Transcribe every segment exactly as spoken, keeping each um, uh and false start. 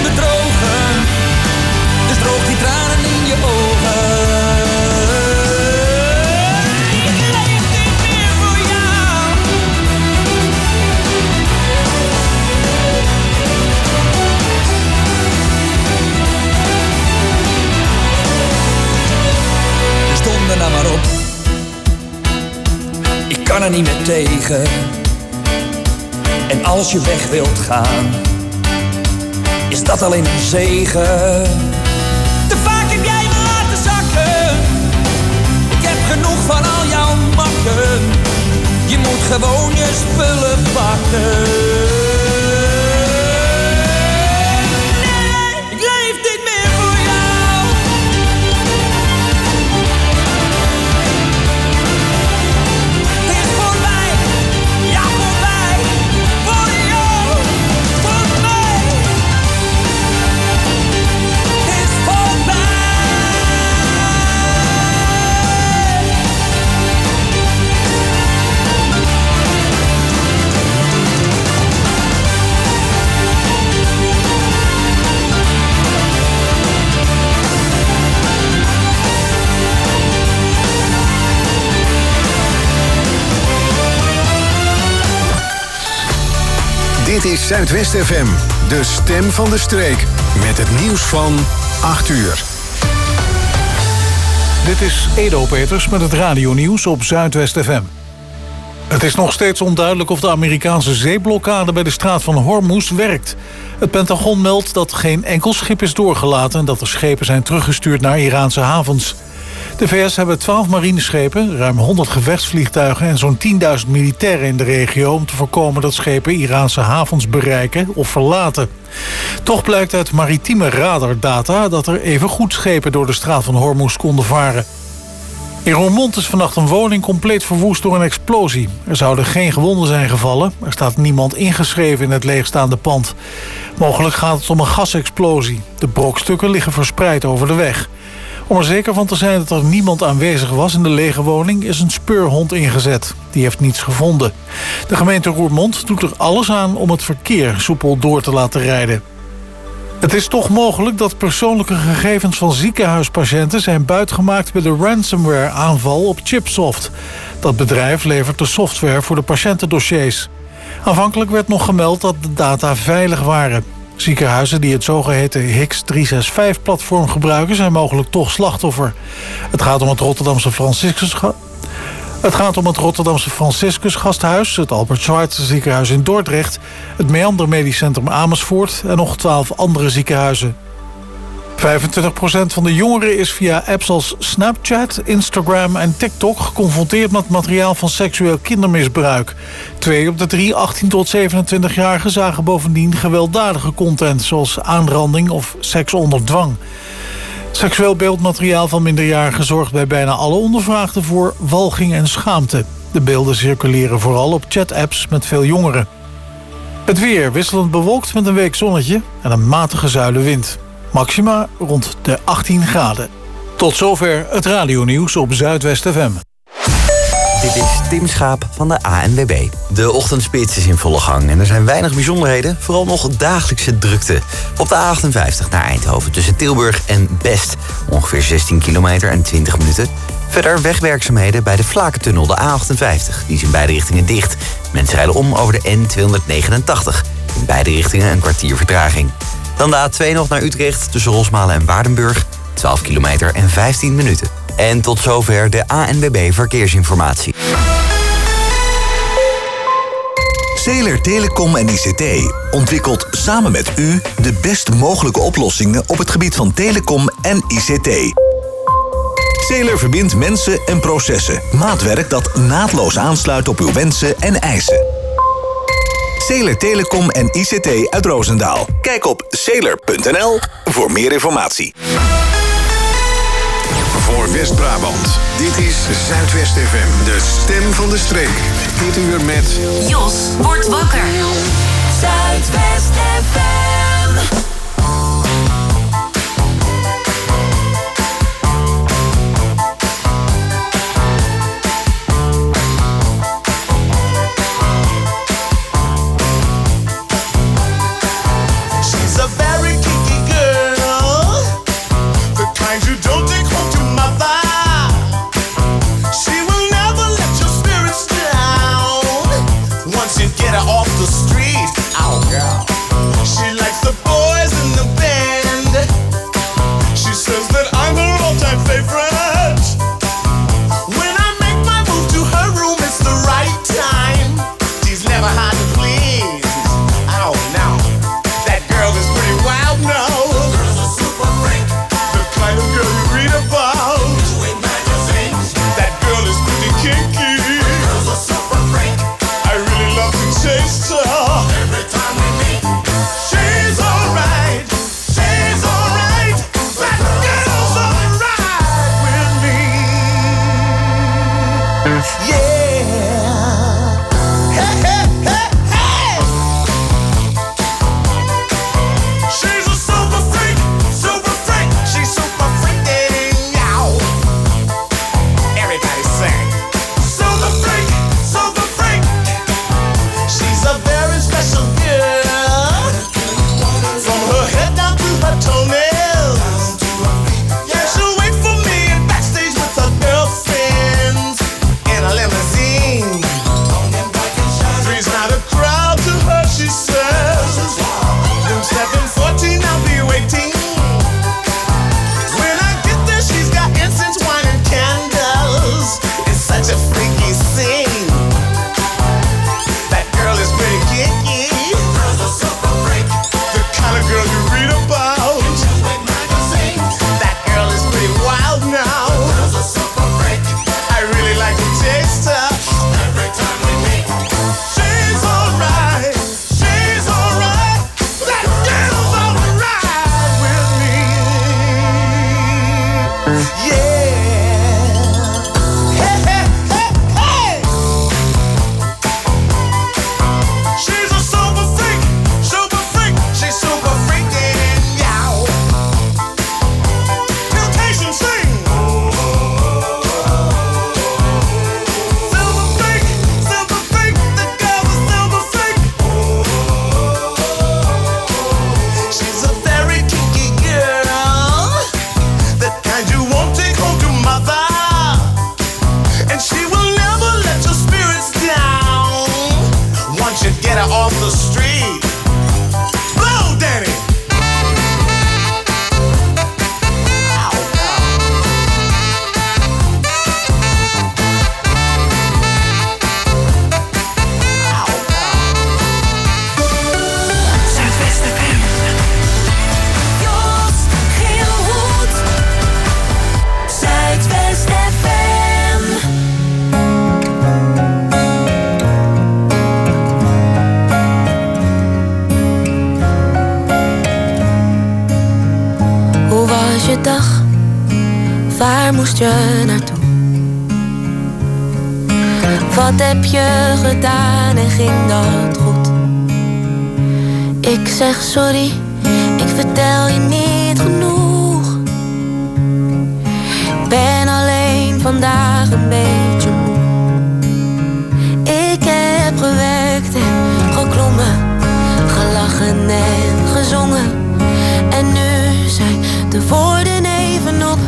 bedrogen. Dus droog die tranen in je ogen. Ik leef niet meer voor jou. Dus donder nou maar op. Ik kan er niet meer tegen. En als je weg wilt gaan, is dat alleen een zegen. Te vaak heb jij me laten zakken. Ik heb genoeg van al jouw makken. Je moet gewoon je spullen pakken. Nee, ik leef niet meer voor jou. Het is voorbij, ja voorbij. Voor jou, voor mij. Het is voorbij. Dit is Zuidwest F M, de stem van de streek. Met het nieuws van acht uur. Dit is Edo Peters met het radionieuws op Zuidwest F M. Het is nog steeds onduidelijk of de Amerikaanse zeeblokkade bij de straat van Hormuz werkt. Het Pentagon meldt dat geen enkel schip is doorgelaten en dat er schepen zijn teruggestuurd naar Iraanse havens. De V S hebben twaalf marineschepen, ruim honderd gevechtsvliegtuigen en zo'n tienduizend militairen in de regio om te voorkomen dat schepen Iraanse havens bereiken of verlaten. Toch blijkt uit maritieme radardata dat er evengoed schepen door de straat van Hormuz konden varen. In Roermond is vannacht een woning compleet verwoest door een explosie. Er zouden geen gewonden zijn gevallen. Er staat niemand ingeschreven in het leegstaande pand. Mogelijk gaat het om een gasexplosie. De brokstukken liggen verspreid over de weg. Om er zeker van te zijn dat er niemand aanwezig was in de lege woning is een speurhond ingezet. Die heeft niets gevonden. De gemeente Roermond doet er alles aan om het verkeer soepel door te laten rijden. Het is toch mogelijk dat persoonlijke gegevens van ziekenhuispatiënten zijn buitgemaakt bij de ransomware-aanval op Chipsoft. Dat bedrijf levert de software voor de patiëntendossiers. Aanvankelijk werd nog gemeld dat de data veilig waren. Ziekenhuizen die het zogeheten H I X driehonderdzesenzestig-platform gebruiken zijn mogelijk toch slachtoffer. Het gaat om het Rotterdamse Franciscus... Het gaat om het Rotterdamse Franciscus Gasthuis, het Albert Schweitzer ziekenhuis in Dordrecht, het Meander Medisch Centrum Amersfoort en nog twaalf andere ziekenhuizen. vijfentwintig procent van de jongeren is via apps als Snapchat, Instagram en TikTok geconfronteerd met materiaal van seksueel kindermisbruik. Twee op de drie achttien tot zevenentwintig-jarigen zagen bovendien gewelddadige content zoals aanranding of seks onder dwang. Seksueel beeldmateriaal van minderjarigen zorgt bij bijna alle ondervraagden voor walging en schaamte. De beelden circuleren vooral op chat-apps met veel jongeren. Het weer wisselend bewolkt met een week zonnetje en een matige zuilenwind. Maxima rond de achttien graden. Tot zover het radionieuws op Zuidwest F M. Dit is Tim Schaap van de A N W B. De ochtendspits is in volle gang en er zijn weinig bijzonderheden. Vooral nog dagelijkse drukte. Op de A achtenvijftig naar Eindhoven tussen Tilburg en Best. Ongeveer zestien kilometer en twintig minuten. Verder wegwerkzaamheden bij de Vlakentunnel, de A achtenvijftig. Die is in beide richtingen dicht. Mensen rijden om over de N tweehonderdnegenentachtig. In beide richtingen een kwartier vertraging. Dan de A twee nog naar Utrecht tussen Rosmalen en Waardenburg. twaalf kilometer en vijftien minuten. En tot zover de A N W B Verkeersinformatie. Zeeler Telecom en I C T ontwikkelt samen met u de best mogelijke oplossingen op het gebied van telecom en I C T. Zeeler verbindt mensen en processen. Maatwerk dat naadloos aansluit op uw wensen en eisen. Zeeler Telecom en I C T uit Roosendaal. Kijk op zeeler punt n l voor meer informatie. Voor West-Brabant, dit is Zuidwest F M, de stem van de streek. Dit uur met... Jos wordt wakker. Zuidwest F M. She's a very cute kind you don't take home to mother. She will never let your spirits down. Once you get her off the street, oh girl. She likes the boys in the band. She says that I'm her all-time favorite. When I make my move to her room, it's the right time. She's never hard to please. Oh no, that girl is pretty wild now. Girl's a super freak, the kind of girl you read about in magazines. That girl is pretty kinky. Girl's a super freak. I really love to taste her. Every time we meet, she's alright. She's alright. That girl's alright with me. Yeah. Hey, hey, hey, hey. She's a super freak, super freak. She's super freaking out. Everybody sing. Super freak, super freak. She's a very special girl. From her head down to her toenails. Yeah, she'll wait for me in backstage with her girlfriends in a limousine. Three's not a crowd to her, she says. Room seven fourteen, I'll be waiting. When I get there, she's got incense, wine, and candles. It's such a freaky scene. That girl is pretty kinky. Girl's a super freak. The kind of girl you read about in magazines. That girl is pretty wild now. Girl's a super freak. I really like to taste her. Every time we meet, she's alright. She's alright. That girl's alright with me. Yeah. Hey, hey, hey, hey. She's a super freak, super freak. She's super freaking out. Temptation sing. Silver freak, silver freak. The girl's a silver freak. She's a very kinky girl, the kind you won't take home to mother. And she will never let your spirits down. Once you get her off the street. Blow, Danny. Ow, ow. Ow, Zuidwest F M. Jos Geelhoed. Zuidwest F M. Hoe was je dag? Waar moest je naartoe? Wat heb je gedaan en ging dat goed? Ik zeg sorry, ik vertel je niet genoeg. Ik ben alleen vandaag een beetje moe. Ik heb gewerkt en geklommen, gelachen en gezongen. En nu zijn de woorden even op.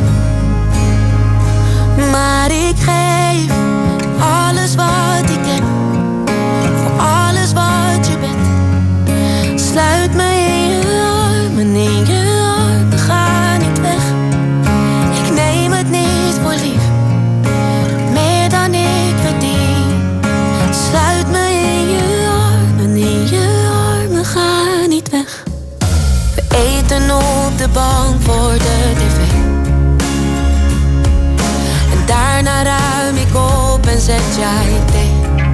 Maar ik geef alles wat ik heb, voor alles wat je bent. Sluit me in je armen, in je armen, ga niet weg. Ik neem het niet voor lief, meer dan ik verdien. Sluit me in je armen, in je armen, ga niet weg. We eten op de bank voor de tv. En daarna ruim ik op en zet jij thee.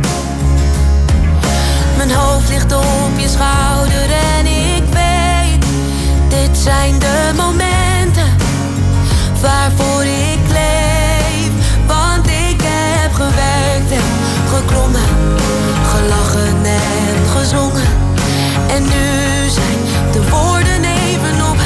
Mijn hoofd ligt op je schouder en ik weet, dit zijn de momenten waarvoor ik leef. Want ik heb gewerkt en geklommen, gelachen en gezongen. En nu zijn de woorden even op.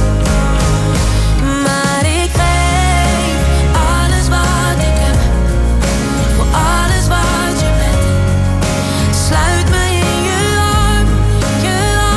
Maar ik geef alles wat ik heb, voor alles wat je bent. Sluit me in je armen, je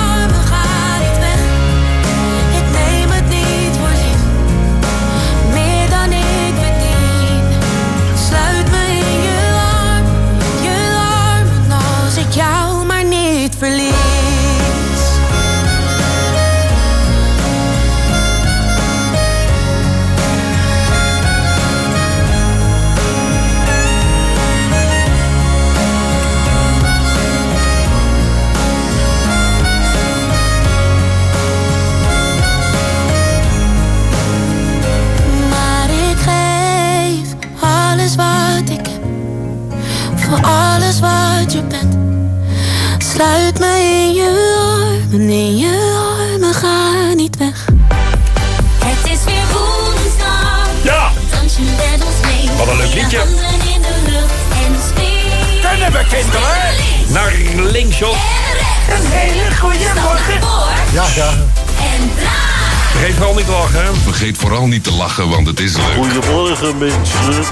liedje. Handen in de lucht en spier. Kunnen we, kinderen? Naar links, Jos. Een hele goede morgen. Ja, ja. En draai. Vergeet vooral niet te lachen. hè? Vergeet vooral niet te lachen, want het is leuk. Goedemorgen, mensen.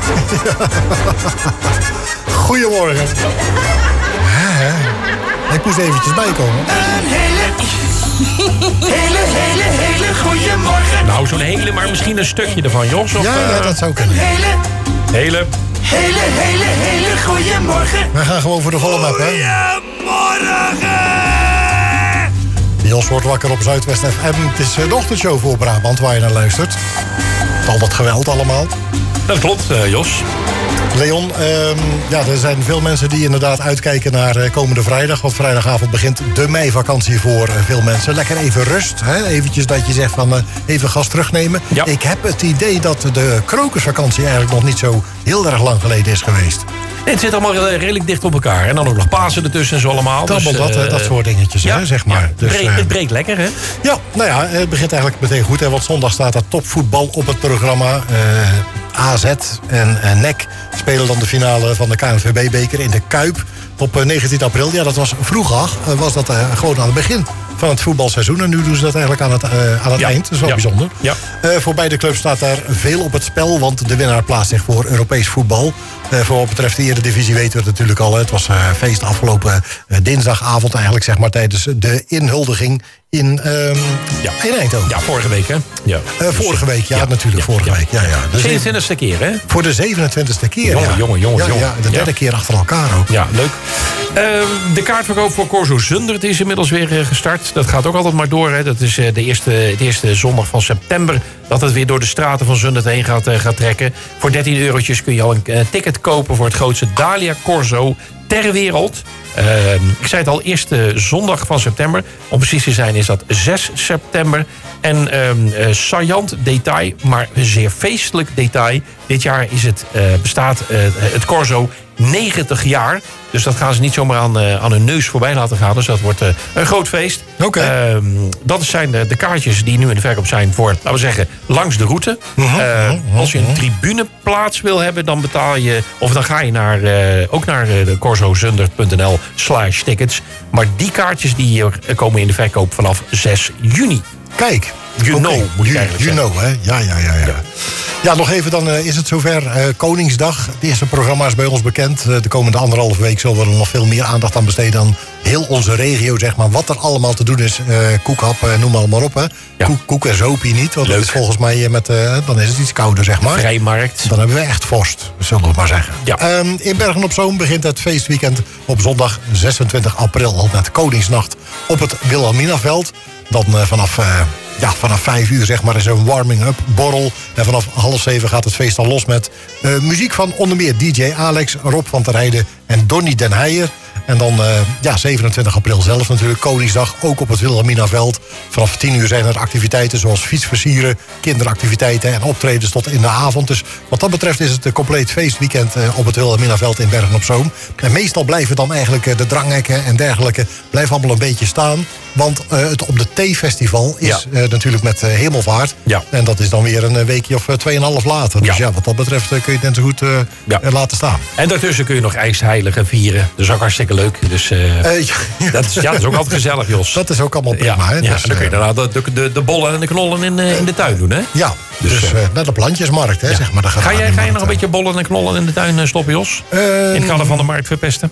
Goedemorgen. Hè, hè. Ik moest eventjes bijkomen. Een hele, hele, hele, hele goede morgen. Nou, zo'n hele, maar misschien een stukje ervan, Jos. Of, Ja, ja, eh, dat zou kunnen. Hele, Hele. hele, hele, hele goede morgen. Wij gaan gewoon voor de volle map, hè. Goedemorgen. Jos wordt wakker op Zuidwest F M. Het is de ochtendshow voor Brabant waar je naar luistert. Al dat geweld allemaal. Dat klopt, uh, Jos. Leon, um, ja, er zijn veel mensen die inderdaad uitkijken naar uh, komende vrijdag. Want vrijdagavond begint de meivakantie voor uh, veel mensen. Lekker even rust. Hè? Eventjes dat je zegt van uh, even gas terugnemen. Ja. Ik heb het idee dat de krokusvakantie eigenlijk nog niet zo heel erg lang geleden is geweest. Nee, het zit allemaal redelijk dicht op elkaar. En dan ook nog Pasen ertussen en zo allemaal. Allemaal dus, dat, uh, hè, dat soort dingetjes, ja, hè, zeg maar. ja, het, Dus, breekt, uh, het breekt lekker, hè? Ja, nou ja, het begint eigenlijk meteen goed. Hè, want zondag staat er topvoetbal op het programma. Uh, A Z en uh, N E C spelen dan de finale van de K N V B-beker in de Kuip op uh, negentien april. Ja, dat was vroeger, uh, was dat uh, gewoon aan het begin van het voetbalseizoen. En nu doen ze dat eigenlijk aan het, uh, aan het Ja. eind. Dat is wel Ja. bijzonder. Ja. Uh, voor beide clubs staat daar veel op het spel. Want de winnaar plaatst zich voor Europees voetbal. Uh, voor wat betreft de Eredivisie weten we het natuurlijk al. Hè. Het was uh, feest afgelopen uh, dinsdagavond eigenlijk, zeg maar, tijdens de inhuldiging in, um, Ja. in Eindhoven. Ja, vorige week, hè? Ja. Uh, vorige week, ja, Ja. natuurlijk, Ja. vorige Ja. week. Ja, ja. Dus zevenentwintigste keer, hè? voor de zevenentwintigste keer. Jongen, ja. jongen, jongen, ja, jongen. Ja, de derde Ja. keer achter elkaar ook. Ja, leuk. Uh, de kaartverkoop voor Corso Zundert is inmiddels weer uh, gestart. Dat gaat ook altijd maar door. Hè. Dat is uh, de eerste, de eerste zondag van september dat het weer door de straten van Zundert heen gaat, uh, gaat trekken. Voor dertien eurotjes kun je al een uh, ticket kopen voor het grootste Dahlia Corso ter wereld. Uh, ik zei het al, eerste zondag van september. Om precies te zijn is dat zes september. En um, uh, saillant detail, maar een zeer feestelijk detail. Dit jaar is het, uh, bestaat uh, het Corso negentig jaar. Dus dat gaan ze niet zomaar aan, uh, aan hun neus voorbij laten gaan. Dus dat wordt uh, een groot feest. Oké. Um, dat zijn de, de kaartjes die nu in de verkoop zijn voor, laten we zeggen, langs de route. Mhm, Uh, mhm, als je een tribuneplaats wil hebben, dan betaal je, of dan ga je naar, uh, ook naar uh, de corsozundert.nl slash tickets. Maar die kaartjes die uh, komen in de verkoop vanaf zes juni. Kijk. You Oké, know, moet ik you, eigenlijk you zeggen. know, hè? Ja, ja, ja, ja. Ja, ja nog even, dan uh, is het zover. Uh, Koningsdag. Het eerste programma is bij ons bekend. Uh, de komende anderhalve week zullen we er nog veel meer aandacht aan besteden aan heel onze regio, zeg maar. Wat er allemaal te doen is. Uh, koekhap, uh, noem maar, maar op, hè. Ja. Koek, koek en zopie niet. Want Leuk. dat is volgens mij met, uh, dan is het iets kouder, zeg maar. Vrijmarkt. Dan hebben we echt vorst, zullen we maar zeggen. Ja. Um, in Bergen-op-Zoom begint het feestweekend op zondag zesentwintig april al met Koningsnacht op het Wilhelminaveld. Dan uh, vanaf, uh, ja, vanaf vijf uur zeg maar is er een warming-up borrel. En vanaf half zeven gaat het feest al los met uh, muziek van onder meer D J Alex, Rob van der Heijden en Donny den Heijer. En dan uh, ja, zevenentwintig april zelf natuurlijk, Koningsdag, ook op het Wilhelminaveld. Vanaf tien uur zijn er activiteiten zoals fietsversieren, kinderactiviteiten en optredens tot in de avond. Dus wat dat betreft is het een compleet feestweekend uh, op het Wilhelminaveld in Bergen-op-Zoom. En meestal blijven dan eigenlijk uh, de dranghekken en dergelijke blijven allemaal een beetje staan. Want uh, het op de T-festival is Ja. uh, natuurlijk met uh, Hemelvaart. Ja. En dat is dan weer een uh, weekje of uh, tweeënhalf later. Dus Ja. ja, wat dat betreft uh, kun je het net zo goed uh, Ja. uh, laten staan. En daartussen kun je nog ijsheiligen vieren. Dat is ook hartstikke leuk. Dus uh, Uh, ja, dat, is, ja, dat is ook altijd gezellig, Jos. dat is ook allemaal prima. ja, hè? ja, Dus, en dan kun je uh, daarna de, de, de, de bollen en de knollen in, uh, in de tuin doen, hè? Ja, dus, Dus, dus uh, uh, naar de plantjesmarkt, hè, Ja. zeg maar. De Ga jij, ga je gewadenmarkt, nog een hè. beetje bollen en knollen in de tuin uh, stoppen, Jos? Uh, In het kader van de markt verpesten?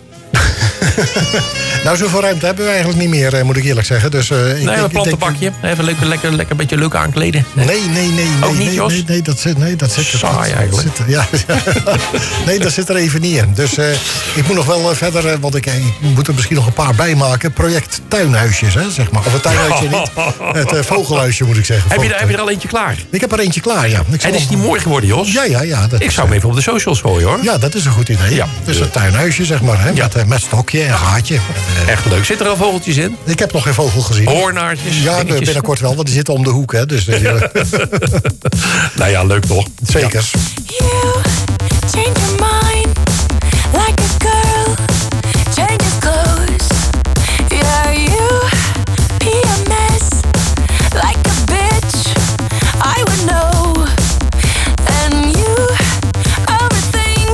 Nou, zoveel ruimte hebben we eigenlijk niet meer, eh, moet ik eerlijk zeggen. Dus, uh, ik, Nee, ik- een ik denk- plantenbakje. Even lekker, lekker, lekker een beetje leuk aankleden. Nee, nee, nee. nee Ook niet, nee, Jos? Nee, nee, dat zit, nee, dat zit, Saai dat, dat eigenlijk. zit- ja, ja. Nee, dat zit er even niet in. Dus uh, ik moet nog wel uh, verder, uh, want ik, ik moet er misschien nog een paar bij maken. Project tuinhuisjes, hè, zeg maar. Of een tuinhuisje niet. Het uh, vogelhuisje, moet ik zeggen. Heb je, er, Vogel- heb je er al eentje klaar? Ik heb er eentje klaar, ja. Ik zal En is die hem- mooi geworden, Jos? Ja, ja, ja. Dat Ik is, zou hem even op de socials gooien, hoor. Ja, dat is een goed idee. Ja. Dus een tuinhuisje, zeg maar, hè, Ja. met, uh, met stokje en gaatje. En, uh, Echt leuk. Zitten er al vogeltjes in? ik heb nog geen vogel gezien. Hoornaartjes? Ja, dingetjes? binnenkort wel, want die zitten om de hoek, hè. Dus, uh, Nou ja, leuk toch? zeker. You change your mind like a girl changes clothes. Yeah, you be a mess like a bitch. I would know. And you overthink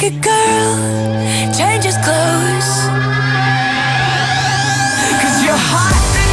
a girl changes clothes. 'Cause you're hot.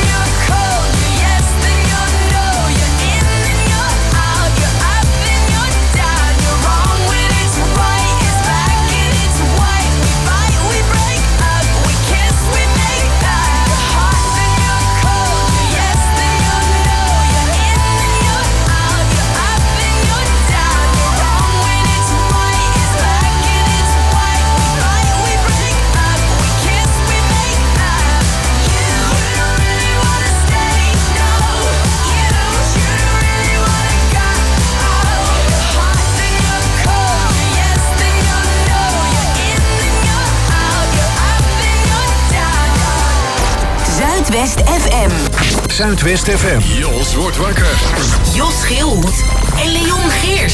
Zuidwest F M. Zuidwest F M. Jos wordt wakker. Jos Geelhoed en Leon Geers.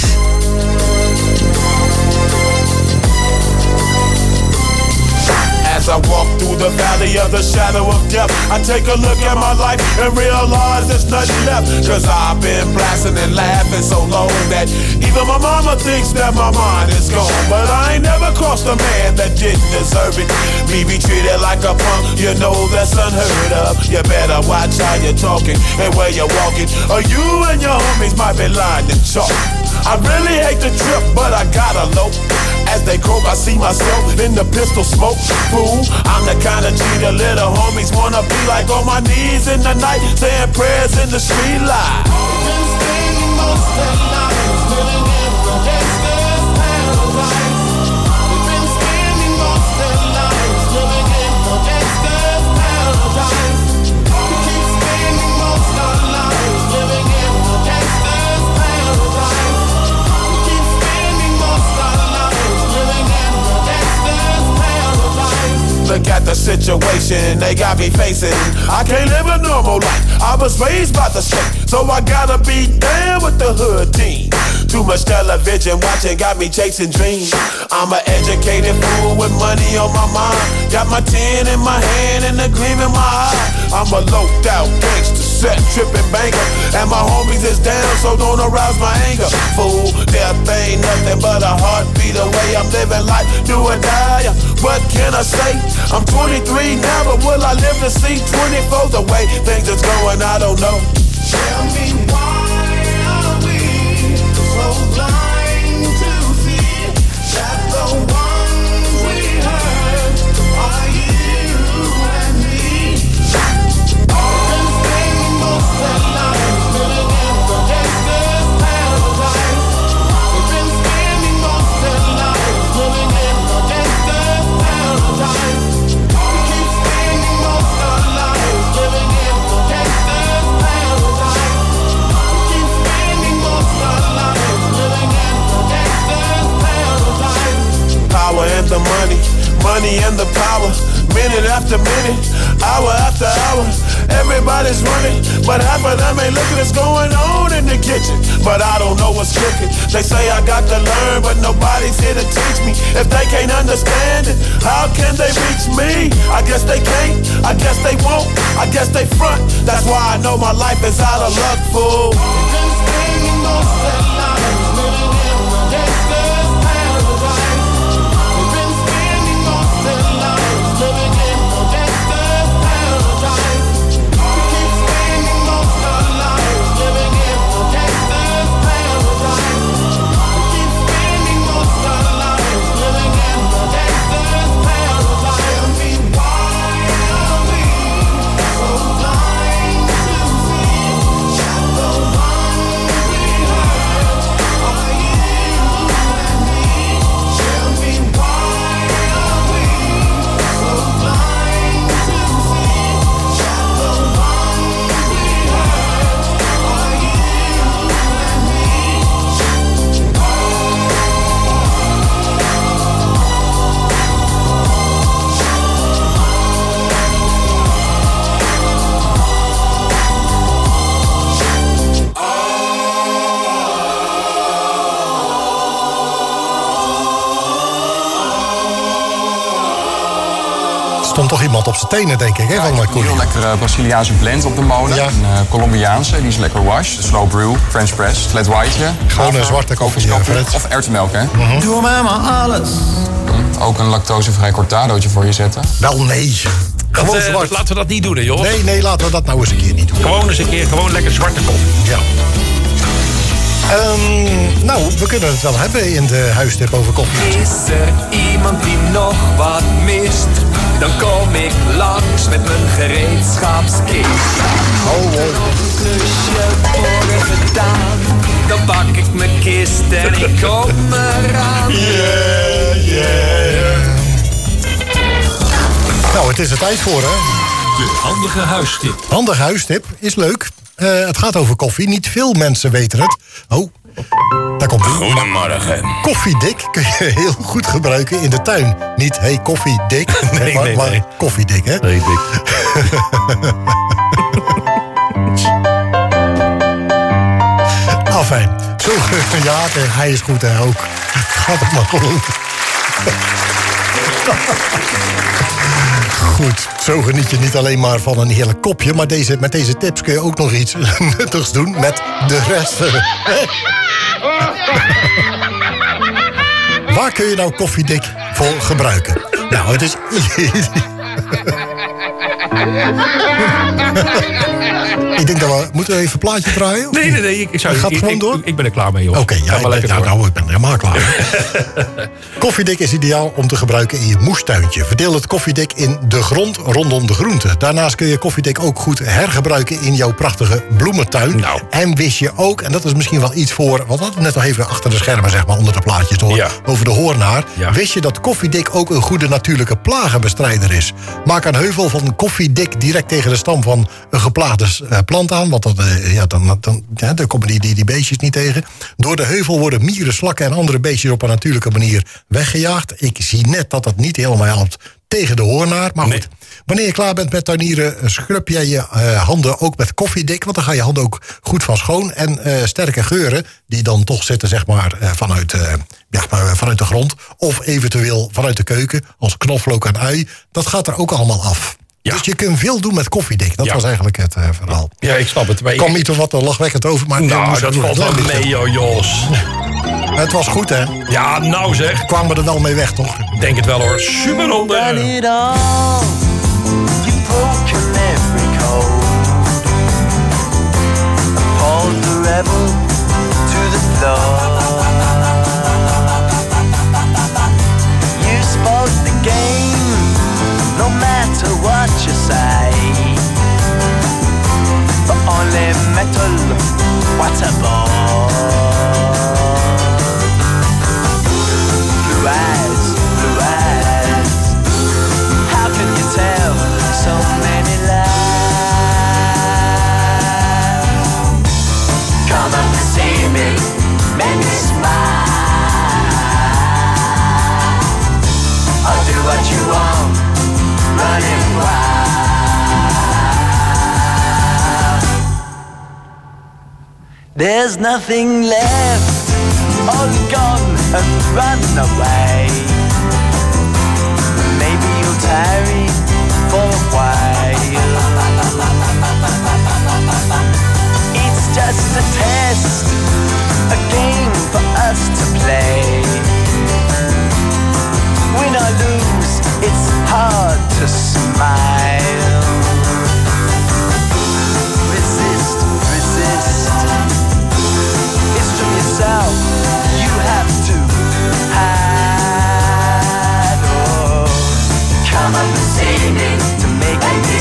As I walk through the valley of the shadow of death, I take a look at my life and realize there's nothing left. Cause I've been blasting and laughing so long that even my mama thinks that my mind is gone. But I ain't never crossed a man that didn't deserve it. Me be treated like a punk, you know that's unheard of. You better watch how you're talking and where you're walking, or you and your homies might be lying to chalk. I really hate the trip, but I gotta low. As they croak, I see myself in the pistol smoke. Fool, I'm the kind of G the little homies wanna be like, on my knees in the night, saying prayers in the street light. Been spending most of their lives living in the gangster's paradise. We've been spending most of their lives living in the gangster's paradise. We keep spending most of our lives living in the gangster's paradise. We keep spending most of our lives living in the gangster's paradise. Look at the situation they got me facing. I can't live a normal life. I was raised by the state, so I gotta be down with the hood team. Too much television watching got me chasing dreams. I'm an educated fool with money on my mind. Got my tin in my hand and a gleam in my eye. I'm a loped out gangster, set tripping banker, and my homies is down, so don't arouse my anger. Fool, death ain't nothing but a heartbeat away. I'm living life, do or die. What can I say? I'm twenty-three now, but will I live to see twenty-four? The way things is going, I don't know. Tell me why are we so blind to see that the ones we hurt are you and me? We've been spending most of our lives living in the gangster's paradise. We've been spending most of our lives living in the gangster's paradise. We keep spending most of our lives living in the gangster's paradise. We keep spending most of our lives living in the gangster's paradise. Power and the money, money and the power. Minute after minute, hour after hour, everybody's running, but half of them ain't looking what's going on in the kitchen. But I don't know what's cooking. They say I got to learn, but nobody's here to teach me. If they can't understand it, how can they reach me? I guess they can't, I guess they won't, I guess they front. That's why I know my life is out of luck, fool. We've been spending most of our lives living in the gangster's paradise. We've been spending most of our lives living in the gangster's paradise. We keep spending most of our lives living in the gangster's paradise. We keep spending most of our lives living in the gangster's paradise. Tell me why are we so blind to see that the ones we hurt are you and me? Tell me why are we so blind to see that the ones we hurt are you and me? Stond toch iemand op zijn tenen, denk ik, hè, van Een uh, heel Koenie. lekkere Braziliaanse blend op de molen. Ja. Een uh, Colombiaanse, die is lekker wash. De slow brew, French press, flat whiteje. Gewoon een haver, zwarte koffie, kokoskoffie ja, Fred. of erwtenmelk, hè? Doe mij maar alles, ook een lactosevrij cortadootje voor je zetten. Wel nee. Gewoon Dat, uh, zwart. Laten we dat niet doen, hè, Jos? Nee, nee, laten we dat nou eens een keer niet doen. Gewoon eens een keer, gewoon lekker zwarte koffie. Ja. Um, nou, we kunnen het wel hebben in de huistip over koffie. Is er iemand die nog wat mist? Dan kom ik langs met mijn gereedschapskist. Oh, oh. Nog een klusje voor gedaan. Dan pak ik mijn kist en ik kom eraan. Yeah, yeah. Nou, het is er tijd voor, hè? De handige huistip. Handige huistip is leuk. Uh, het gaat over koffie. Niet veel mensen weten het. Oh, daar komt ie. Goedemorgen. Koffiedik kun je heel goed gebruiken in de tuin. Niet, hey, koffiedik. Nee, maar, nee, maar nee. koffiedik, hè? Nee, dik. Afijn. Zo, ja, hij is goed, hè, ook. Gaat het maar goed. Goed, zo geniet je niet alleen maar van een heerlijk kopje... maar deze, met deze tips kun je ook nog iets nuttigs doen met de rest. Waar kun je nou koffiedik voor gebruiken? Nou, het is... Ik denk dat we... Moeten we even een plaatje draaien? Nee, nee, nee. Ik, ik, zou, Gaat het ik, gewoon ik, door? Ik, ik ben er klaar mee, joh. Oké, okay, ja, ik ben, nou, nou, ik ben er helemaal klaar. Koffiedik is ideaal om te gebruiken in je moestuintje. Verdeel het koffiedik in de grond rondom de groenten. Daarnaast kun je koffiedik ook goed hergebruiken in jouw prachtige bloementuin. Nou. En wist je ook, en dat is misschien wel iets voor... wat hadden we net al even achter de schermen, zeg maar, onder de plaatjes door, Ja. over de hoornaar. Ja. Wist je dat koffiedik ook een goede natuurlijke plagenbestrijder is? Maak een heuvel van koffiedik direct tegen de stam van een geplaagde uh, plant aan. Want dat, uh, ja, dan, dan, ja, dan komen die, die, die beestjes niet tegen. Door de heuvel worden mieren, slakken en andere beestjes op een natuurlijke manier weggejaagd. Ik zie net dat dat niet helemaal helpt tegen de hoornaar. Maar goed, Nee. wanneer je klaar bent met tuinieren, scrub jij je uh, handen ook met koffiedik. Want dan gaan je handen ook goed van schoon. En uh, sterke geuren, die dan toch zitten zeg maar, uh, vanuit, uh, ja, maar vanuit de grond. Of eventueel vanuit de keuken, als knoflook en ui. Dat gaat er ook allemaal af. Ja. Dus je kunt veel doen met koffiedik. Dat Ja. was eigenlijk het uh, verhaal. Ja, ik snap het. Maar Ik kwam ik- niet of wat lachwekkend over, maar... Nou, moest dat doen. valt wel mee, joh, Jos. Het was goed, hè? Ja, nou zeg. Kwamen we er wel mee weg, toch? Denk het wel, hoor. Super ronde. it all. You've broken every code. Appalled the rebel to the floor. You spoke the game, no matter what you say. But only metal, what a bore. Blue eyes, blue eyes. How can you tell so many lies? Come up to see me, make me smile. I'll do what you want, running wild. There's nothing left, all gone and run away. Maybe you'll tarry for a while. It's just a test, a game for us to play. Win or lose, it's hard to smile. Resist, resist. It's from yourself, you have to hide. Oh, come up and see me to make me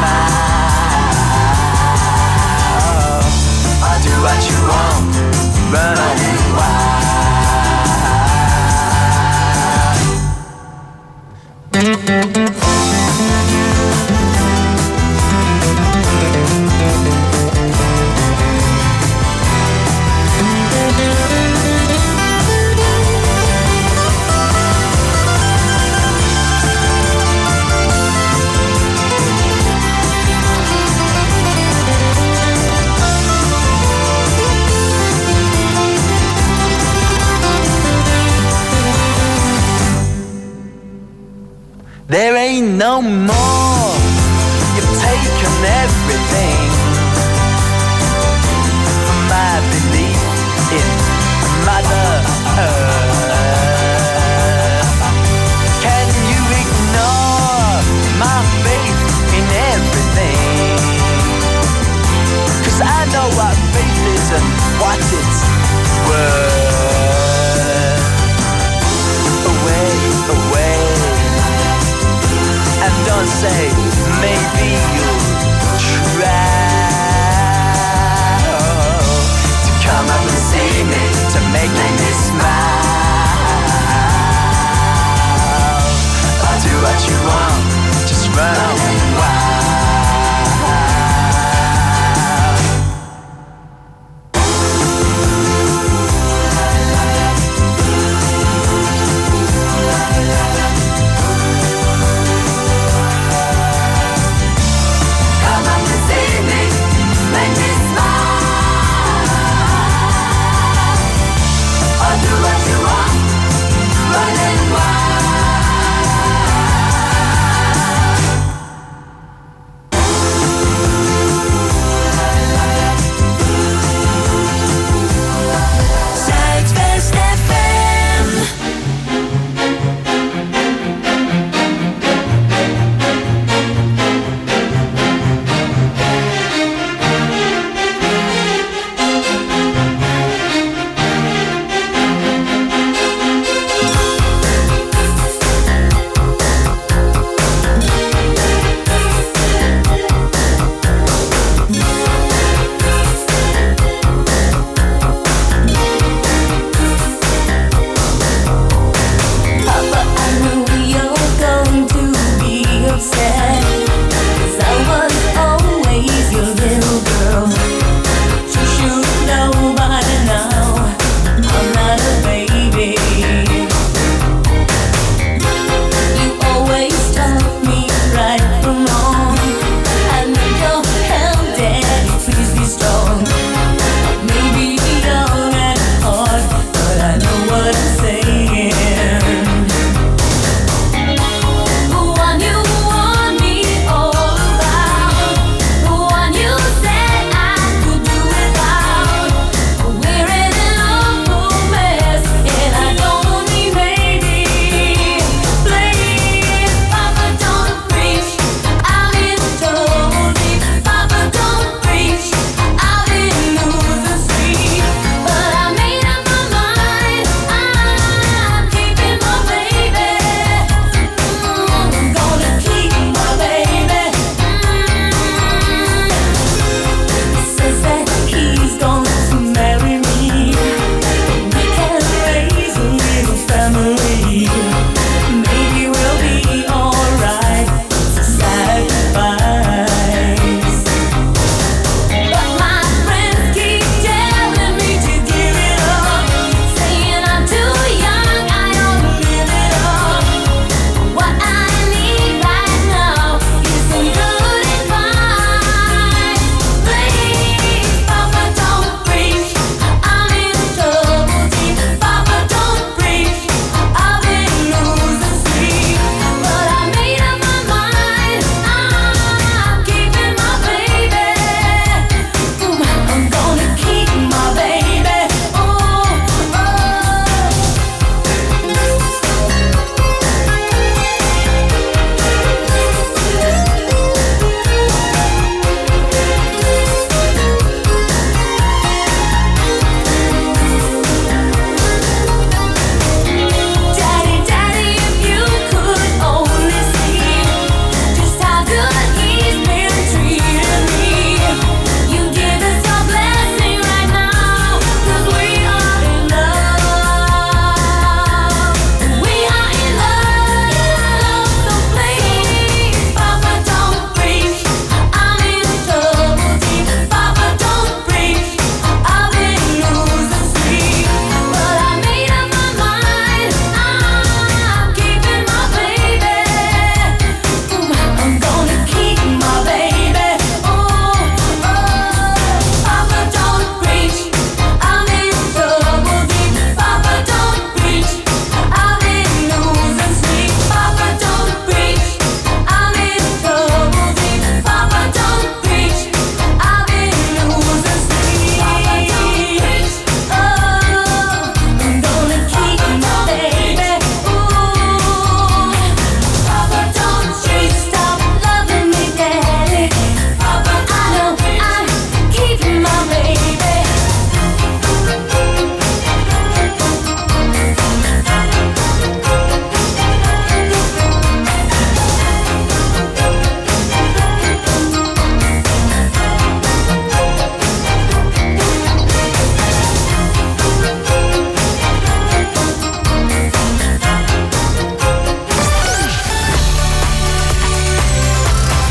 smile. I'll do what you want, running wild. There ain't no more. You've taken everything from my belief in Mother Earth.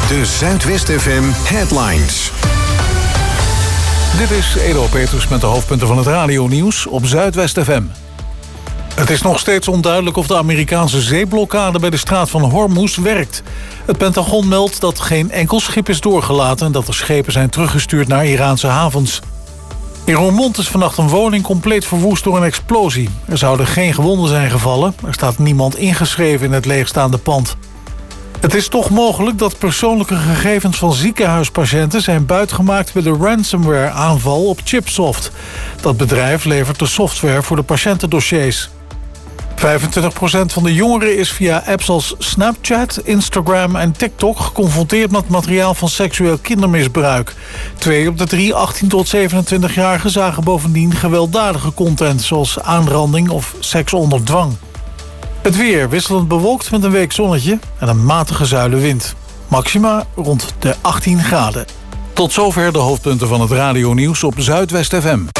De Zuidwest F M Headlines. Dit is Edo Peters met de hoofdpunten van het radionieuws op Zuidwest F M. Het is nog steeds onduidelijk of de Amerikaanse zeeblokkade bij de straat van Hormuz werkt. Het Pentagon meldt dat geen enkel schip is doorgelaten en dat er schepen zijn teruggestuurd naar Iraanse havens. In Roermond is vannacht een woning compleet verwoest door een explosie. Er zouden geen gewonden zijn gevallen. Er staat niemand ingeschreven in het leegstaande pand. Het is toch mogelijk dat persoonlijke gegevens van ziekenhuispatiënten zijn buitgemaakt bij de ransomware-aanval op Chipsoft. Dat bedrijf levert de software voor de patiëntendossiers. vijfentwintig procent van de jongeren is via apps als Snapchat, Instagram en TikTok geconfronteerd met materiaal van seksueel kindermisbruik. Twee op de drie achttien tot zevenentwintig-jarigen zagen bovendien gewelddadige content zoals aanranding of seks onder dwang. Het weer wisselend bewolkt met een week zonnetje en een matige zuilenwind. Maxima rond de achttien graden. Tot zover de hoofdpunten van het radionieuws op Zuidwest F M.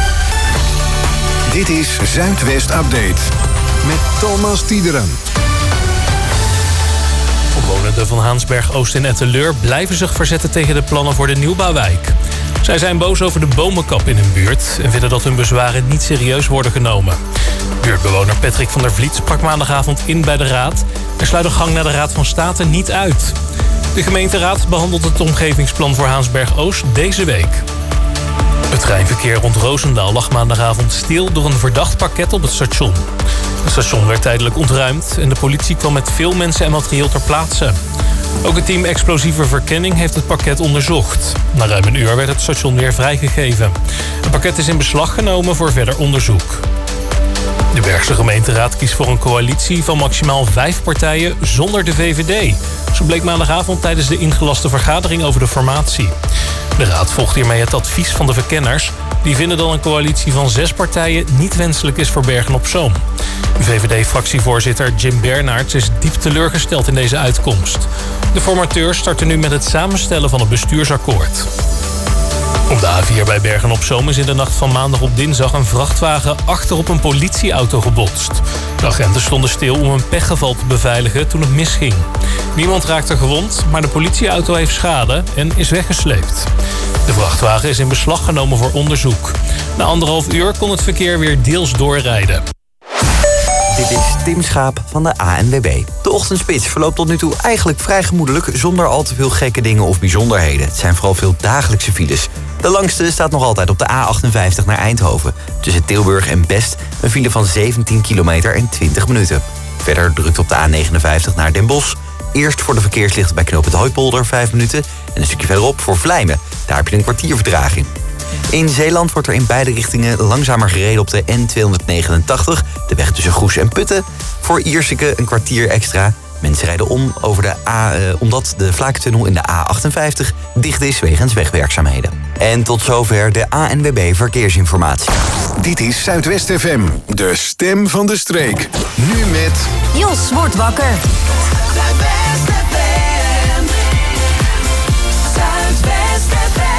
Dit is Zuidwest Update met Thomas Tiederen. Omwonenden van Haansberg-Oost en Etteleur blijven zich verzetten tegen de plannen voor de nieuwbouwwijk. Zij zijn boos over de bomenkap in hun buurt en vinden dat hun bezwaren niet serieus worden genomen. Buurtbewoner Patrick van der Vliet sprak maandagavond in bij de raad en sluit de gang naar de Raad van State niet uit. De gemeenteraad behandelt het omgevingsplan voor Haansberg-Oost deze week. Het treinverkeer rond Roosendaal lag maandagavond stil door een verdacht pakket op het station. Het station werd tijdelijk ontruimd en de politie kwam met veel mensen en materieel ter plaatse. Ook het team explosieve verkenning heeft het pakket onderzocht. Na ruim een uur werd het station weer vrijgegeven. Het pakket is in beslag genomen voor verder onderzoek. De Bergse gemeenteraad kiest voor een coalitie van maximaal vijf partijen zonder de V V D. Zo bleek maandagavond tijdens de ingelaste vergadering over de formatie. De raad volgt hiermee het advies van de verkenners. Die vinden dat een coalitie van zes partijen niet wenselijk is voor Bergen-op-Zoom. V V D-fractievoorzitter Jim Bernards is diep teleurgesteld in deze uitkomst. De formateurs starten nu met het samenstellen van het bestuursakkoord. Op de A vier bij Bergen-op-Zoom is in de nacht van maandag op dinsdag een vrachtwagen achterop een politieauto gebotst. De agenten stonden stil om een pechgeval te beveiligen toen het misging. Niemand raakte gewond, maar de politieauto heeft schade en is weggesleept. De vrachtwagen is in beslag genomen voor onderzoek. Na anderhalf uur kon het verkeer weer deels doorrijden. Dit is Tim Schaap van de A N W B. De ochtendspits verloopt tot nu toe eigenlijk vrij gemoedelijk, zonder al te veel gekke dingen of bijzonderheden. Het zijn vooral veel dagelijkse files. De langste staat nog altijd op de A achtenvijftig naar Eindhoven. Tussen Tilburg en Best een file van zeventien kilometer en twintig minuten. Verder drukt op de A negenenvijftig naar Den Bosch. Eerst voor de verkeerslichten bij knooppunt Hooipolder vijf minuten. En een stukje verderop voor Vlijmen. Daar heb je een kwartier vertraging. In Zeeland wordt er in beide richtingen langzamer gereden op de N tweehonderdnegenentachtig. De weg tussen Goes en Putten. Voor Ierseke een kwartier extra. Mensen rijden om over de A, eh, omdat de Vlaaktunnel in de A achtenvijftig dicht is wegens wegwerkzaamheden. En tot zover de A N W B Verkeersinformatie. Dit is Zuidwest F M, de stem van de streek. Nu met... Jos wordt wakker. Zuidwest F M. Zuidwest F M.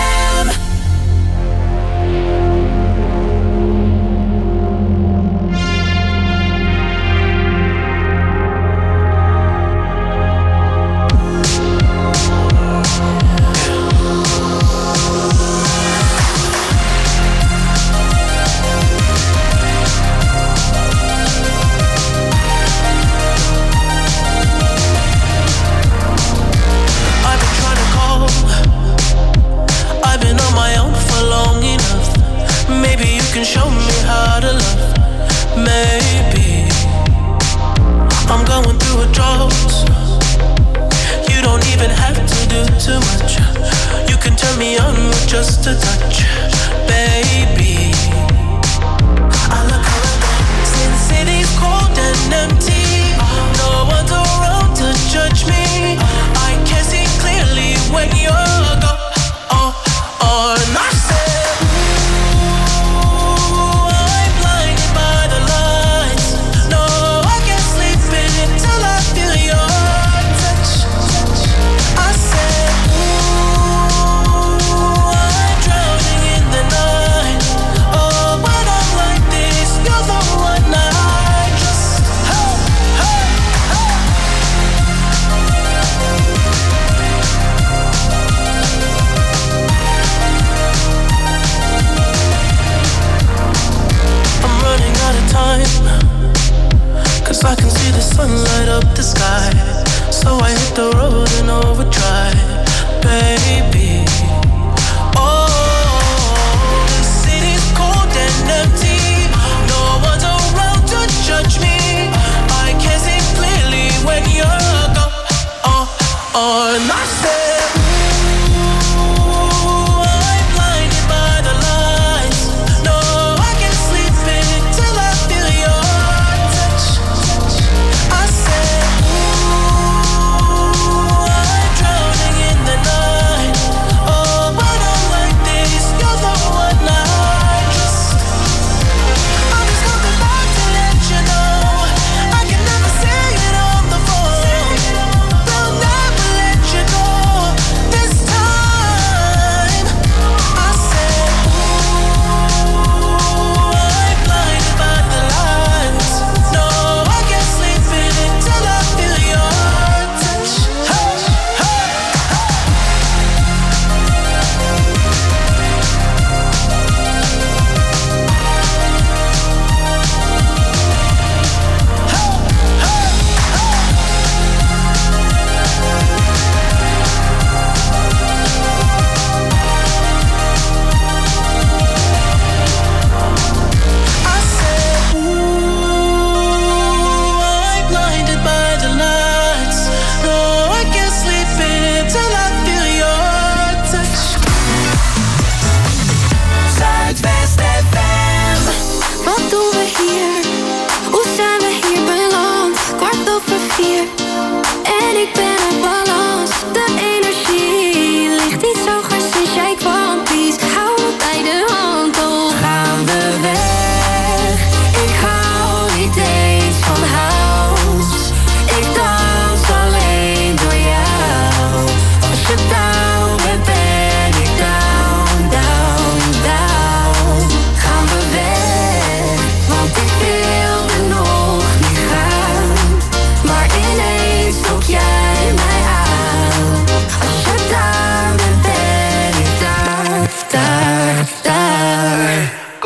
on. I said, ooh, I'm blinded by the lights. No, I can't sleep until I feel your touch. I said, ooh, I'm drowning in the night. Oh, but I'm like this, you're the one I trust. I'm just coming back to let you know I can never say it on the phone. They'll never let you go this time. I said, ooh, I'm blinded by the lights. No, I can't sleep until I feel your touch. Hey, hey, I said, ooh, I'm blinded by the lights. No, I can't sleep until I feel your touch. Zuidwest F M. Wat doen we hier? Hoe zijn we hier beland? Kwart over vier en ik ben uit balans. De energie ligt iets hoger sinds jij kwam. Please, hou me bij de hand. Oh, gaan we weg? Ik hou niet eens van house. Ik dans alleen door jou. Als je down bent, ben ik down, down, down. Gaan we weg? Want ik wilde nog niet gaan. Maar ineens trok jij mij aan. Als je daar bent, ben ik daar, daar, daar.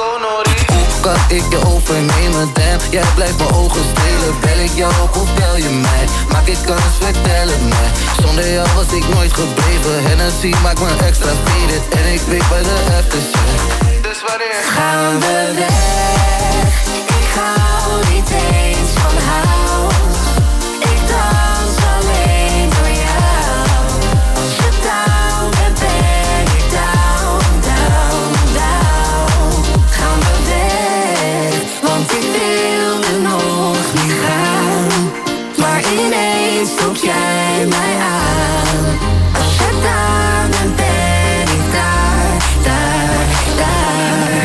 Kan ik je overnemen, damn. Jij blijft mijn ogen strelen. Bel ik jou op of bel je mij? Maak ik kans, vertel het mij. Zonder jou was ik nooit gebleven. Hennessy maakt me extra faded. En ik weet bij de aftershave. Dus wanneer gaan we weg? Ik hou niet eens van house. Ik dans alleen door jou. Als je down bent, ben ik down, down, down. Gaan we weg? Want ik wilde nog niet gaan. Maar ineens trok jij mij aan. Als je daar bent, ben ik daar, daar, daar.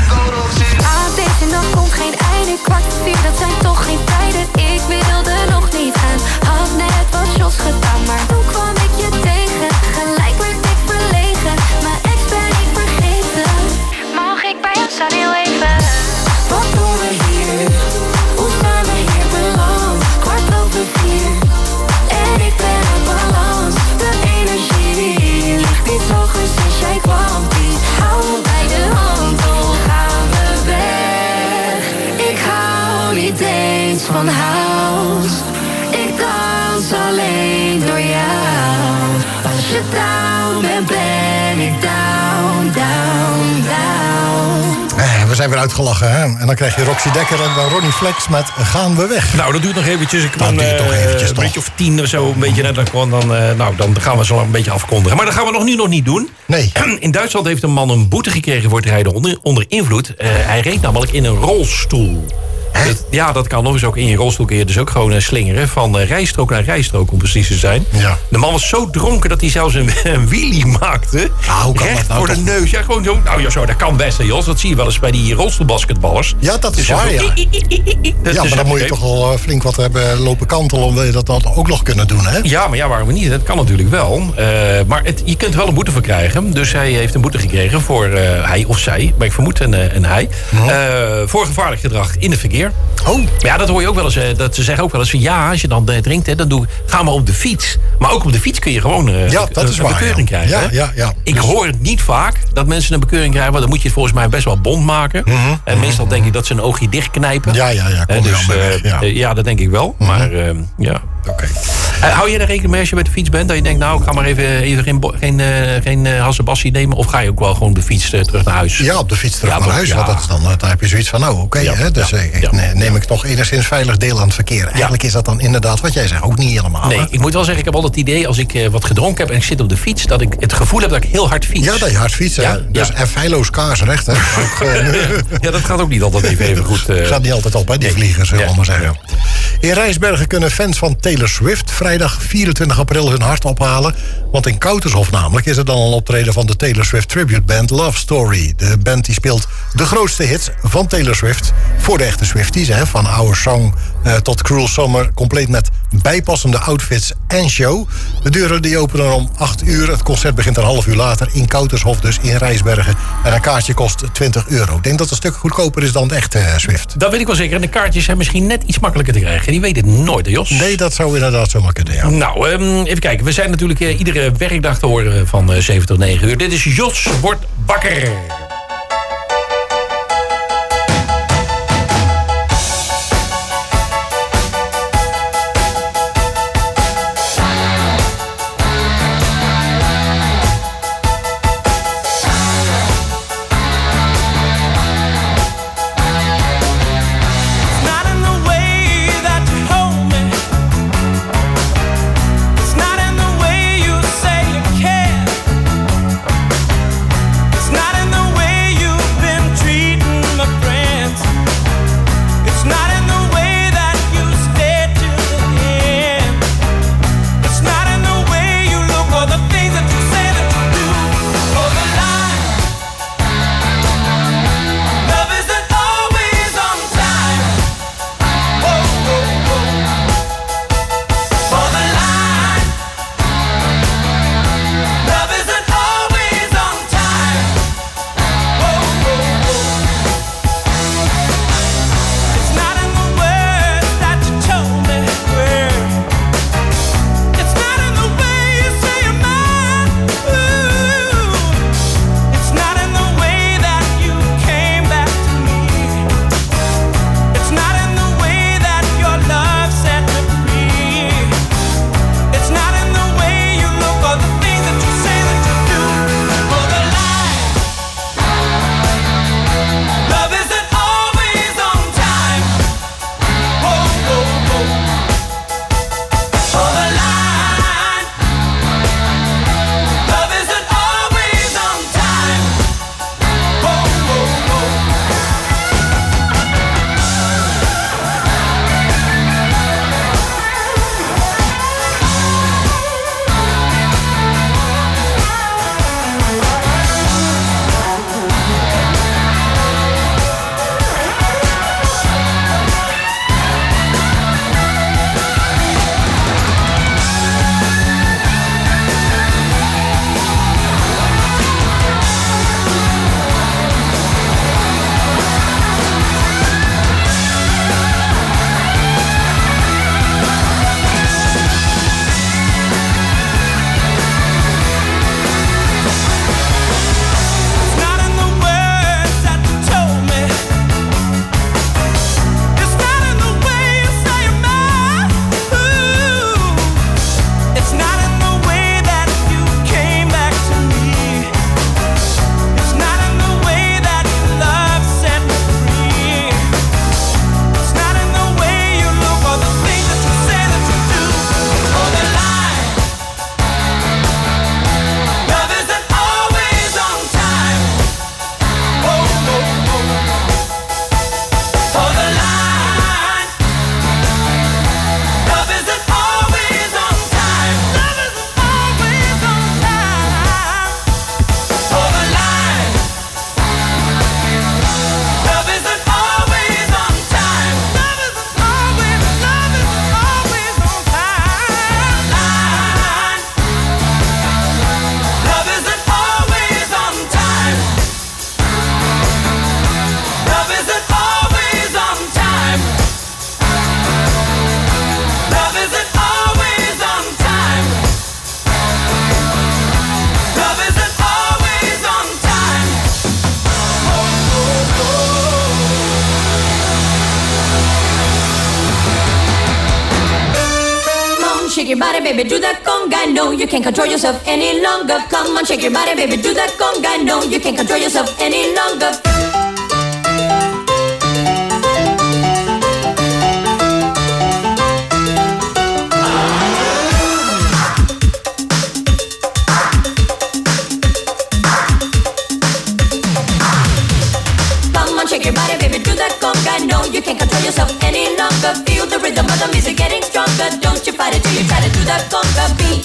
Aan deze nacht komt geen einde. Kwart voor vier, dat zijn toch geen tijden. Ik wilde nog niet gaan. Had net wat shots gedaan, maar toen kwam ik je tegen. Gelijk werd ik verlegen. Mijn ex ben ik vergeten. Mag ik bij jou staan heel even? Wat doen we hier? Hoe zijn we hier beland? Kwart over vier en ik ben uit balans. De energie ligt iets hoger sinds jij kwam. Please, hou me bij de hand. Oh, gaan we weg? Ik hou niet eens van house. Ik dans alleen door jou. Als je down bent, ben ik down, down, down. Eh, we zijn weer uitgelachen, hè? En dan krijg je Roxy Dekker en dan Ronnie Flex met Gaan we weg. Nou, dat duurt nog eventjes. Ik Dat ben, duurt toch eh, eventjes, een toch? beetje of tien of zo, een beetje net. Dan, dan, eh, nou, dan gaan we zo lang een beetje afkondigen. Maar dat gaan we nog nu nog niet doen. Nee. In Duitsland heeft een man een boete gekregen voor het rijden onder, onder invloed. Eh, hij reed namelijk in een rolstoel. Dat, ja, dat kan nog eens ook. In je rolstoel kun je dus ook gewoon uh, slingeren. Van uh, rijstrook naar rijstrook, om precies te zijn. Ja. De man was zo dronken dat hij zelfs een, een wheelie maakte. Ah, hoe kan recht dat nou voor de toch? neus. Ja, gewoon zo. Nou ja, zo, dat kan best, hè, Jos. Dat zie je wel eens bij die rolstoelbasketballers. Ja, dat is Dus waar, zo- ja. Dat Ja, is maar dan moet je oké. toch al uh, flink wat hebben lopen kantelen om dat, dat ook nog kunnen doen, hè? Ja, maar ja, waarom niet? Dat kan natuurlijk wel. Uh, maar het, je kunt er wel een boete voor krijgen. Dus hij heeft een boete gekregen voor uh, hij of zij. Maar ik vermoed een, uh, een hij. Uh, voor gevaarlijk gedrag in het verkeer. Oh. Maar ja, dat hoor je ook wel eens. Uh, dat ze zeggen ook wel eens van ja, als je dan uh, drinkt, hè, dan doe, ga maar op de fiets. Maar ook op de fiets kun je gewoon uh, Ja, dat een, is een waar, bekeuring ja. krijgen. Ja, hè? ja, ja. Ik Dus- hoor het niet vaak dat mensen een bekeuring krijgen. Want dan moet je het volgens mij best wel bond maken. Mm-hmm. En meestal denk ik dat ze een oogje dichtknijpen. Ja, ja, ja. Kom Uh, je dus dan mee weg, uh, ja. uh, ja, dat denk ik wel. Mm-hmm. Maar uh, ja. Oké. Uh, hou je er rekening mee als je met de fiets bent? Dat je denkt, nou, ik ga maar even, even geen, bo- geen, uh, geen uh, hassenbassie nemen. Of ga je ook wel gewoon de fiets uh, terug naar huis? Ja, op de fiets terug ja, naar huis. Ja. Want dat is dan, dan heb je zoiets van, nou oké. Okay, ja, dus ja, ik, ja. nee, neem ik toch enigszins veilig deel aan het verkeer. Eigenlijk ja. is dat dan inderdaad wat jij zegt. Ook niet helemaal. Nee, hè? ik moet wel zeggen, ik heb altijd het idee... als ik uh, wat gedronken heb en ik zit op de fiets... dat ik het gevoel heb dat ik heel hard fiets. Ja, dat je hard fietst. Ja, Dus, ja. en feilloos kaarsrecht. Hè? Ja, dat gaat ook niet altijd even, even goed. Uh... Gaat niet altijd op, hè, die nee. vliegers, zullen we ja. maar zeggen. In Rijsbergen kunnen fans van Taylor Swift vrijdag vierentwintig april hun hart ophalen. Want in Koutershof namelijk is er dan een optreden van de Taylor Swift tribute band Love Story. De band die speelt de grootste hits van Taylor Swift voor de echte Swifties. Hè, van Our Song uh, tot Cruel Summer, compleet met bijpassende outfits en show. De deuren die openen om acht uur. Het concert begint een half uur later in Koutershof, dus in Rijsbergen. En een kaartje kost twintig euro. Ik denk dat het een stuk goedkoper is dan het echte uh, Swift. Dat weet ik wel zeker. En de kaartjes zijn misschien net iets makkelijker te krijgen. Die weet het nooit, hè, Jos? Nee, dat zou inderdaad zomaar kunnen, ja. Nou, um, even kijken. We zijn natuurlijk uh, iedere werkdag te horen van uh, zeven tot negen uur. Dit is Jos wordt bakker. Not in the way shake your body, baby, do that conga. No, you can't control yourself any longer. Come on, shake your body, baby, do that conga. No, you can't control yourself any longer. Shake your body, baby, do that conga. No, you can't control yourself any longer. Feel the rhythm of the music getting stronger. Don't you fight it till you try to do that conga beat.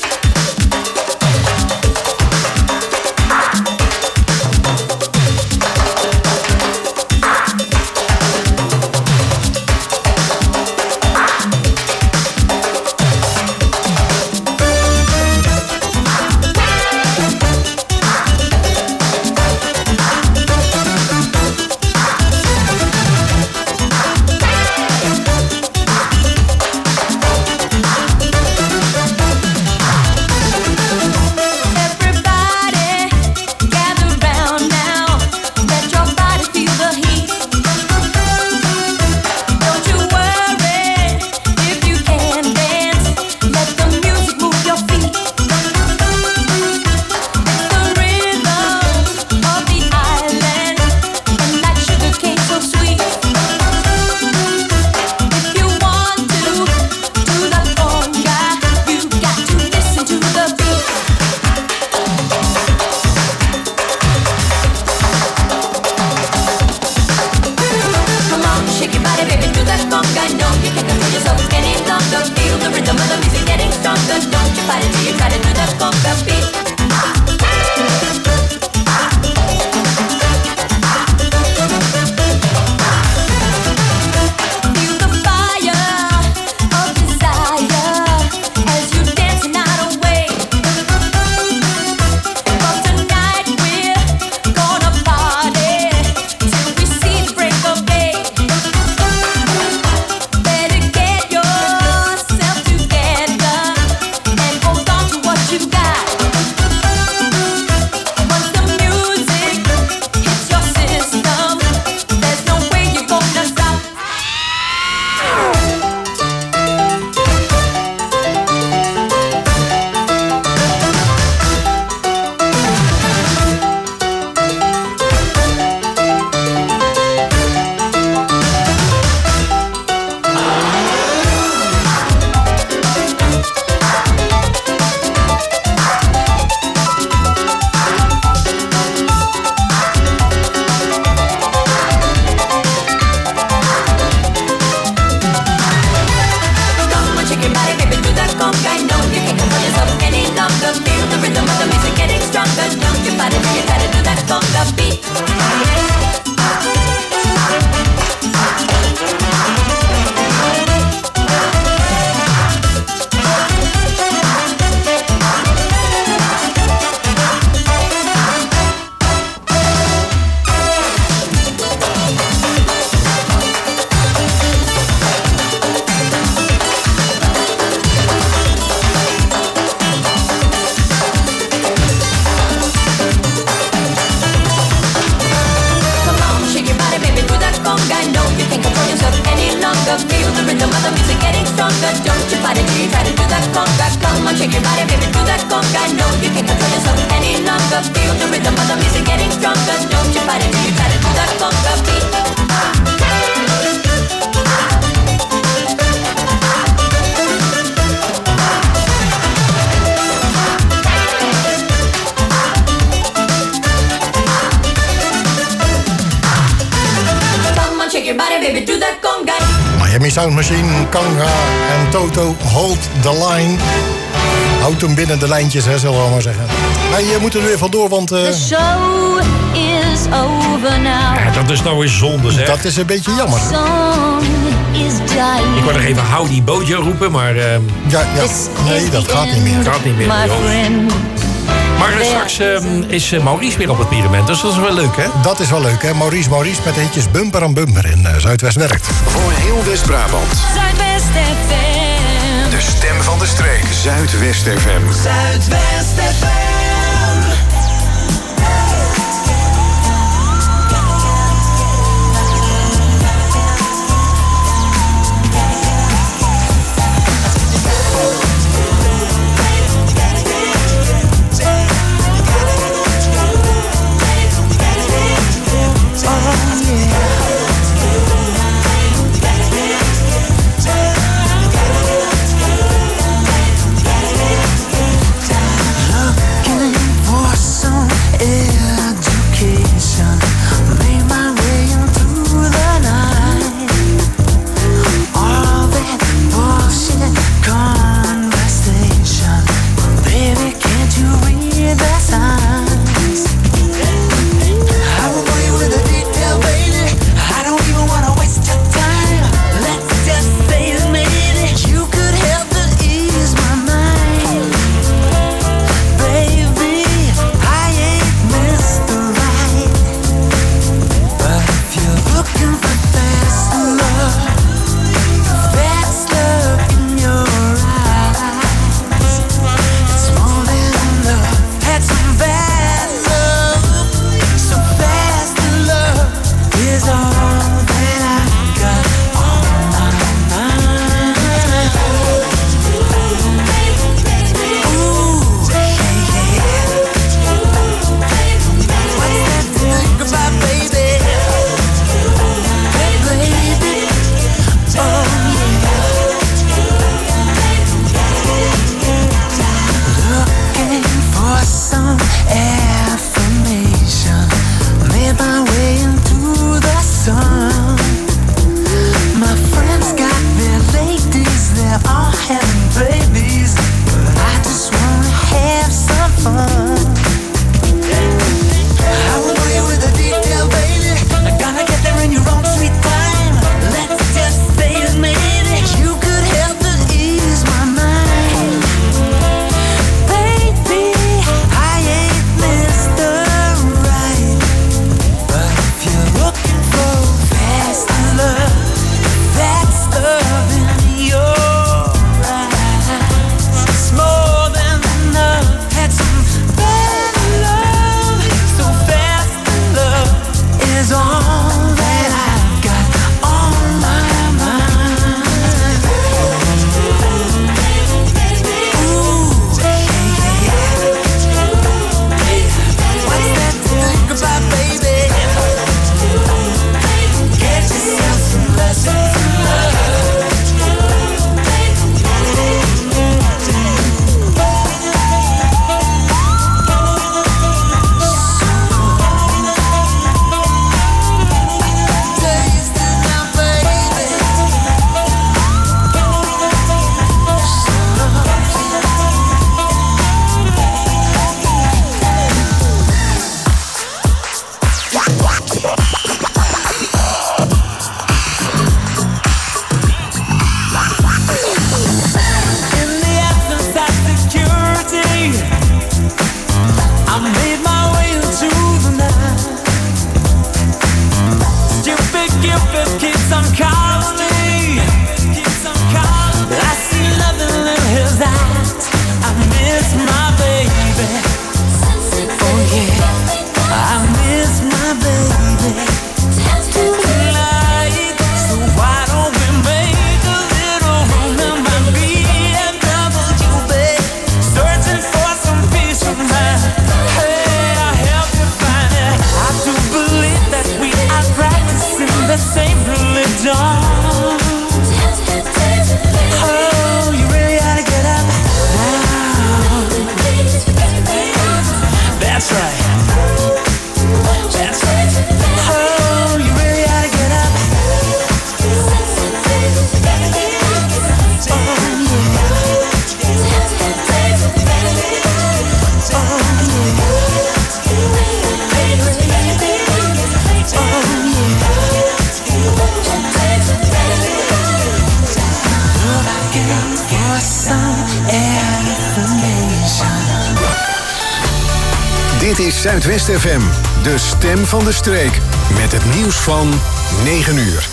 Miami Sound Machine, Kanga en Toto, Hold the Line. Houd hem binnen de lijntjes, hè, zullen we maar zeggen. Maar je moet er weer vandoor, want... Uh... The show is over now. Ja, dat is nou weer zonde, zeg. Dat is een beetje jammer. Ik wou nog even Howdy Bojo roepen, maar... Uh... Ja, ja. Nee, dat gaat niet meer. Gaat niet meer. Maar uh, straks uh, is uh, Maurice weer op het pyramid, dus dat is wel leuk, hè? Dat is wel leuk, hè? Maurice Maurice met de hitjes Bumper aan Bumper in uh, Zuidwest werkt. Voor heel West-Brabant. Zuidwest F M. De stem van de streek. Zuidwest F M. Zuidwest F M. my baby. Oh yeah, I miss my baby. Tonight, so why don't we make a little room in my B M W, babe? Searching for some peace of mind. Hey, I help you find it. I do believe that we are practicing the same religion. Oh, you really ought to get up now. That's right. That's right. Oh, you really ought to get up. For some information. Dit is Zuidwest F M, de stem van de streek. Met het nieuws van negen uur.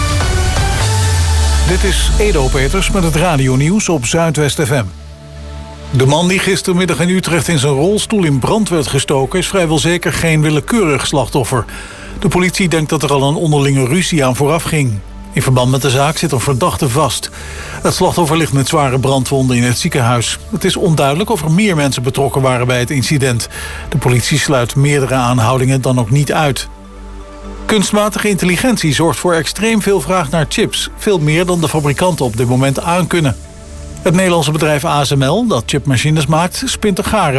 Dit is Edo Peters met het radionieuws op Zuidwest F M. De man die gistermiddag in Utrecht in zijn rolstoel in brand werd gestoken is vrijwel zeker geen willekeurig slachtoffer. De politie denkt dat er al een onderlinge ruzie aan vooraf ging. In verband met de zaak zit een verdachte vast. Het slachtoffer ligt met zware brandwonden in het ziekenhuis. Het is onduidelijk of er meer mensen betrokken waren bij het incident. De politie sluit meerdere aanhoudingen dan ook niet uit. Kunstmatige intelligentie zorgt voor extreem veel vraag naar chips. Veel meer dan de fabrikanten op dit moment aankunnen. Het Nederlandse bedrijf A S M L, dat chipmachines maakt, spint er garen